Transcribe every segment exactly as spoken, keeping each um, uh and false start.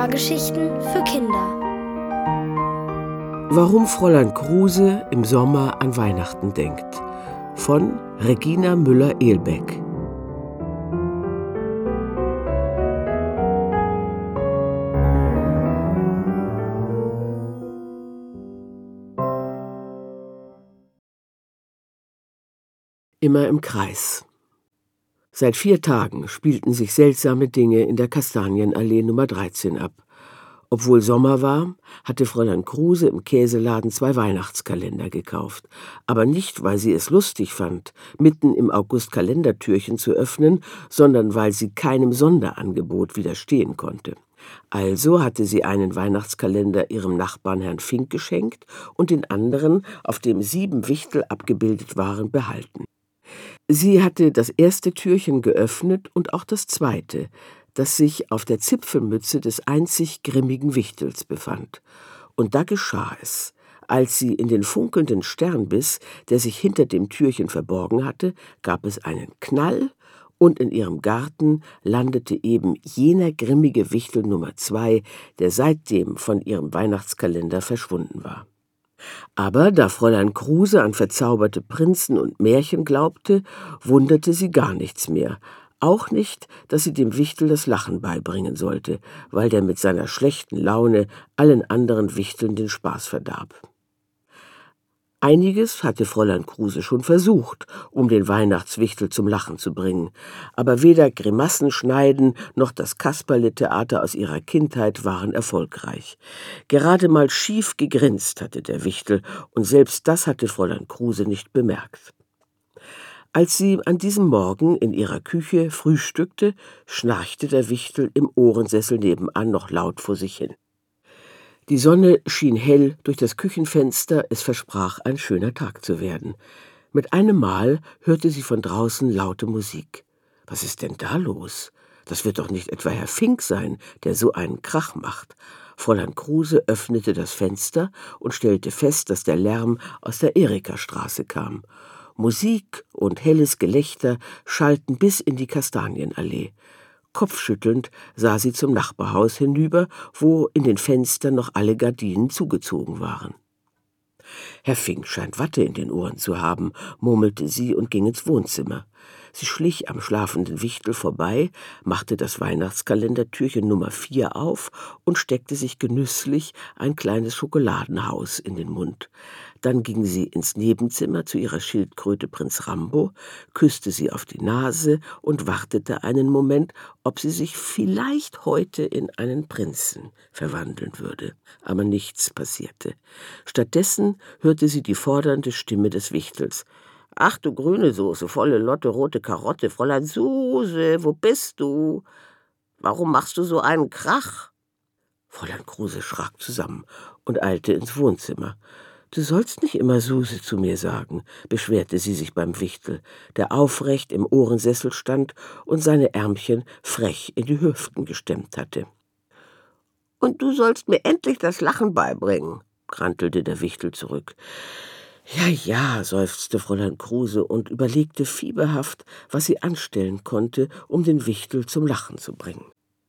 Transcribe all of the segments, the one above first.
Hörgeschichten für Kinder. Warum Fräulein Kruse im Sommer an Weihnachten denkt. Von Regina Müller-Ehlbeck. Immer im Kreis. Seit vier Tagen spielten sich seltsame Dinge in der Kastanienallee Nummer dreizehn ab. Obwohl Sommer war, hatte Fräulein Kruse im Käseladen zwei Weihnachtskalender gekauft. Aber nicht, weil sie es lustig fand, mitten im August-Kalendertürchen zu öffnen, sondern weil sie keinem Sonderangebot widerstehen konnte. Also hatte sie einen Weihnachtskalender ihrem Nachbarn Herrn Fink geschenkt und den anderen, auf dem sieben Wichtel abgebildet waren, behalten. Sie hatte das erste Türchen geöffnet und auch das zweite, das sich auf der Zipfelmütze des einzig grimmigen Wichtels befand. Und da geschah es. Als sie in den funkelnden Stern biss, der sich hinter dem Türchen verborgen hatte, gab es einen Knall, und in ihrem Garten landete eben jener grimmige Wichtel Nummer zwei, der seitdem von ihrem Weihnachtskalender verschwunden war. Aber da Fräulein Kruse an verzauberte Prinzen und Märchen glaubte, wunderte sie gar nichts mehr. Auch nicht, dass sie dem Wichtel das Lachen beibringen sollte, weil der mit seiner schlechten Laune allen anderen Wichteln den Spaß verdarb. Einiges hatte Fräulein Kruse schon versucht, um den Weihnachtswichtel zum Lachen zu bringen, aber weder Grimassenschneiden noch das Kasperletheater aus ihrer Kindheit waren erfolgreich. Gerade mal schief gegrinst hatte der Wichtel, und selbst das hatte Fräulein Kruse nicht bemerkt. Als sie an diesem Morgen in ihrer Küche frühstückte, schnarchte der Wichtel im Ohrensessel nebenan noch laut vor sich hin. Die Sonne schien hell durch das Küchenfenster, es versprach ein schöner Tag zu werden. Mit einem Mal hörte sie von draußen laute Musik. Was ist denn da los? Das wird doch nicht etwa Herr Fink sein, der so einen Krach macht. Fräulein Kruse öffnete das Fenster und stellte fest, dass der Lärm aus der Erikastraße kam. Musik und helles Gelächter schallten bis in die Kastanienallee. Kopfschüttelnd sah sie zum Nachbarhaus hinüber, wo in den Fenstern noch alle Gardinen zugezogen waren. »Herr Fink scheint Watte in den Ohren zu haben«, murmelte sie und ging ins Wohnzimmer. Sie schlich am schlafenden Wichtel vorbei, machte das Weihnachtskalendertürchen Nummer vier auf und steckte sich genüsslich ein kleines Schokoladenhaus in den Mund. Dann ging sie ins Nebenzimmer zu ihrer Schildkröte Prinz Rambo, küsste sie auf die Nase und wartete einen Moment, ob sie sich vielleicht heute in einen Prinzen verwandeln würde. Aber nichts passierte. Stattdessen hörte sie die fordernde Stimme des Wichtels. »Ach du grüne Soße, volle Lotte, rote Karotte, Fräulein Suse, wo bist du? Warum machst du so einen Krach?« Fräulein Kruse schrak zusammen und eilte ins Wohnzimmer. »Du sollst nicht immer Suse zu mir sagen«, beschwerte sie sich beim Wichtel, der aufrecht im Ohrensessel stand und seine Ärmchen frech in die Hüften gestemmt hatte. »Und du sollst mir endlich das Lachen beibringen«, krantelte der Wichtel zurück. »Ja, ja«, seufzte Fräulein Kruse und überlegte fieberhaft, was sie anstellen konnte, um den Wichtel zum Lachen zu bringen.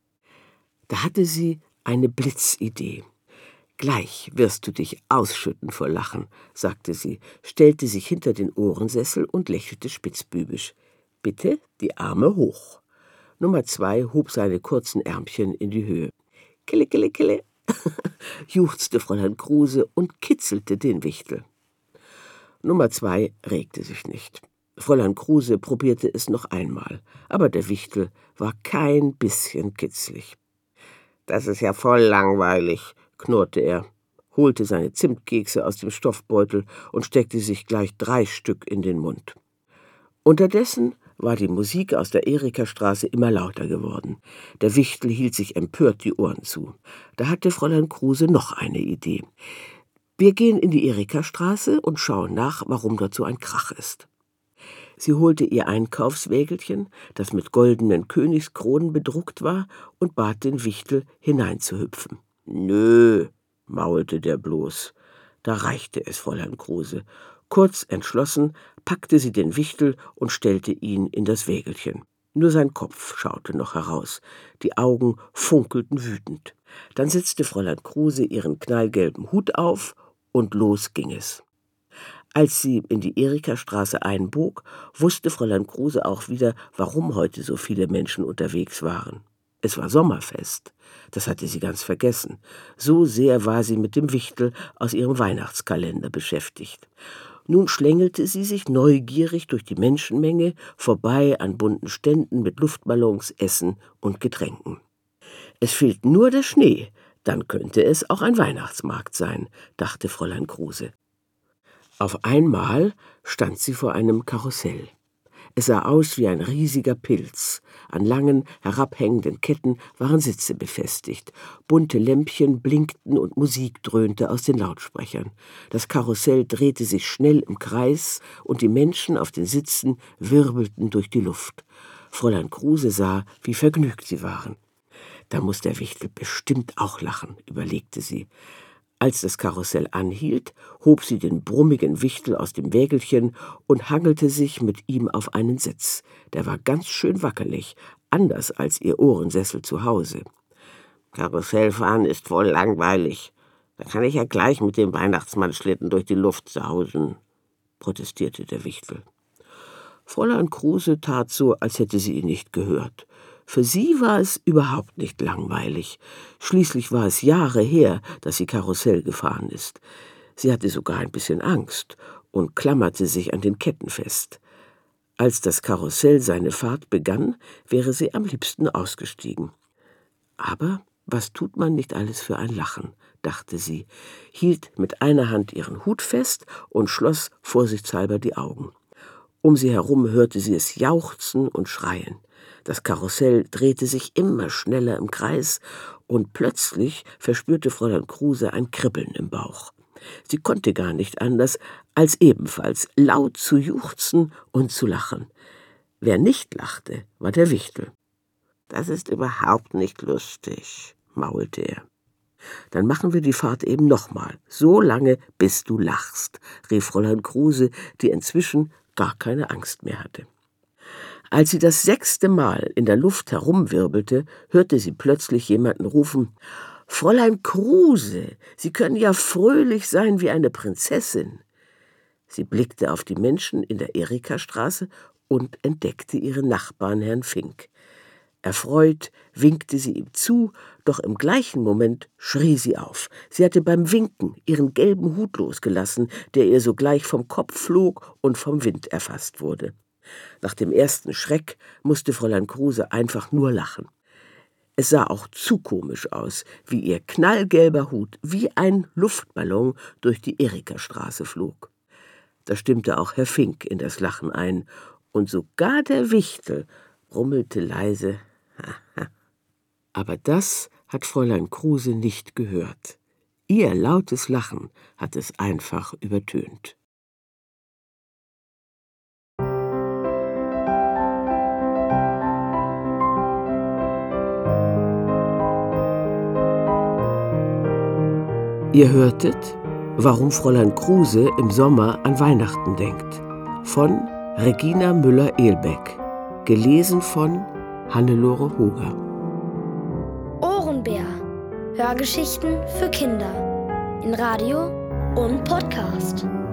Da hatte sie eine Blitzidee. »Gleich wirst du dich ausschütten vor Lachen«, sagte sie, stellte sich hinter den Ohrensessel und lächelte spitzbübisch. »Bitte die Arme hoch.« Nummer zwei hob seine kurzen Ärmchen in die Höhe. »Kille, kille, kille«, juchzte Fräulein Kruse und kitzelte den Wichtel. Nummer zwei regte sich nicht. Fräulein Kruse probierte es noch einmal, aber der Wichtel war kein bisschen kitzlig. »Das ist ja voll langweilig«, knurrte er, holte seine Zimtkekse aus dem Stoffbeutel und steckte sich gleich drei Stück in den Mund. Unterdessen war die Musik aus der Erikastraße immer lauter geworden. Der Wichtel hielt sich empört die Ohren zu. Da hatte Fräulein Kruse noch eine Idee. »Wir gehen in die Erikastraße und schauen nach, warum dort so ein Krach ist.« Sie holte ihr Einkaufswägelchen, das mit goldenen Königskronen bedruckt war, und bat den Wichtel, hineinzuhüpfen. »Nö«, maulte der bloß. Da reichte es Fräulein Kruse. Kurz entschlossen packte sie den Wichtel und stellte ihn in das Wägelchen. Nur sein Kopf schaute noch heraus. Die Augen funkelten wütend. Dann setzte Fräulein Kruse ihren knallgelben Hut auf und los ging es. Als sie in die Erikastraße einbog, wusste Fräulein Kruse auch wieder, warum heute so viele Menschen unterwegs waren. Es war Sommerfest. Das hatte sie ganz vergessen. So sehr war sie mit dem Wichtel aus ihrem Weihnachtskalender beschäftigt. Nun schlängelte sie sich neugierig durch die Menschenmenge, vorbei an bunten Ständen mit Luftballons, Essen und Getränken. Es fehlt nur der Schnee, dann könnte es auch ein Weihnachtsmarkt sein, dachte Fräulein Kruse. Auf einmal stand sie vor einem Karussell. Es sah aus wie ein riesiger Pilz. An langen, herabhängenden Ketten waren Sitze befestigt. Bunte Lämpchen blinkten und Musik dröhnte aus den Lautsprechern. Das Karussell drehte sich schnell im Kreis und die Menschen auf den Sitzen wirbelten durch die Luft. Fräulein Kruse sah, wie vergnügt sie waren. Da muss der Wichtel bestimmt auch lachen, überlegte sie. Als das Karussell anhielt, hob sie den brummigen Wichtel aus dem Wägelchen und hangelte sich mit ihm auf einen Sitz. Der war ganz schön wackelig, anders als ihr Ohrensessel zu Hause. »Karussellfahren ist wohl langweilig. Da kann ich ja gleich mit dem Weihnachtsmannschlitten durch die Luft sausen«, protestierte der Wichtel. Fräulein Kruse tat so, als hätte sie ihn nicht gehört. Für sie war es überhaupt nicht langweilig. Schließlich war es Jahre her, dass sie Karussell gefahren ist. Sie hatte sogar ein bisschen Angst und klammerte sich an den Ketten fest. Als das Karussell seine Fahrt begann, wäre sie am liebsten ausgestiegen. Aber was tut man nicht alles für ein Lachen, dachte sie, hielt mit einer Hand ihren Hut fest und schloss vorsichtshalber die Augen. Um sie herum hörte sie es jauchzen und schreien. Das Karussell drehte sich immer schneller im Kreis und plötzlich verspürte Fräulein Kruse ein Kribbeln im Bauch. Sie konnte gar nicht anders, als ebenfalls laut zu juchzen und zu lachen. Wer nicht lachte, war der Wichtel. »Das ist überhaupt nicht lustig«, maulte er. »Dann machen wir die Fahrt eben nochmal, so lange, bis du lachst«, rief Fräulein Kruse, die inzwischen gar keine Angst mehr hatte. Als sie das sechste Mal in der Luft herumwirbelte, hörte sie plötzlich jemanden rufen: »Fräulein Kruse, Sie können ja fröhlich sein wie eine Prinzessin.« Sie blickte auf die Menschen in der Erikastraße und entdeckte ihren Nachbarn Herrn Fink. Erfreut winkte sie ihm zu, doch im gleichen Moment schrie sie auf. Sie hatte beim Winken ihren gelben Hut losgelassen, der ihr sogleich vom Kopf flog und vom Wind erfasst wurde. Nach dem ersten Schreck musste Fräulein Kruse einfach nur lachen. Es sah auch zu komisch aus, wie ihr knallgelber Hut wie ein Luftballon durch die Erikastraße flog. Da stimmte auch Herr Fink in das Lachen ein, und sogar der Wichtel brummelte leise: »Haha.« Aber das hat Fräulein Kruse nicht gehört. Ihr lautes Lachen hat es einfach übertönt. Ihr hörtet »Warum Fräulein Kruse im Sommer an Weihnachten denkt« von Regina Müller-Ehlbeck, gelesen von Hannelore Hoger. Ohrenbär. Hörgeschichten für Kinder in Radio und Podcast.